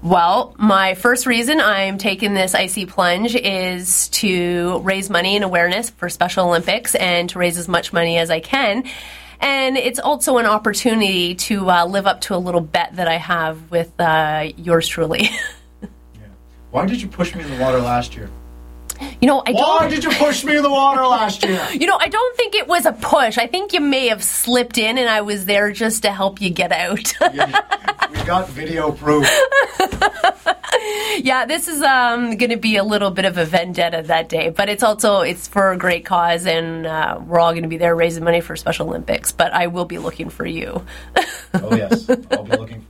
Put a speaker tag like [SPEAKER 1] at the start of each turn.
[SPEAKER 1] Well, my first reason I'm taking this icy plunge is to raise money and awareness for Special Olympics and to raise as much money as I can. And it's also an opportunity to live up to a little bet that I have with yours truly.
[SPEAKER 2] Yeah. Why did you push me in the water last year?
[SPEAKER 1] Why
[SPEAKER 2] did you push me in the water last year?
[SPEAKER 1] I don't think it was a push. I think you may have slipped in and I was there just to help you get out.
[SPEAKER 2] We got video proof.
[SPEAKER 1] Yeah, this is going to be a little bit of a vendetta that day, but it's for a great cause, and we're all going to be there raising money for Special Olympics, but I will be looking for you.
[SPEAKER 2] Oh, yes. I'll be looking for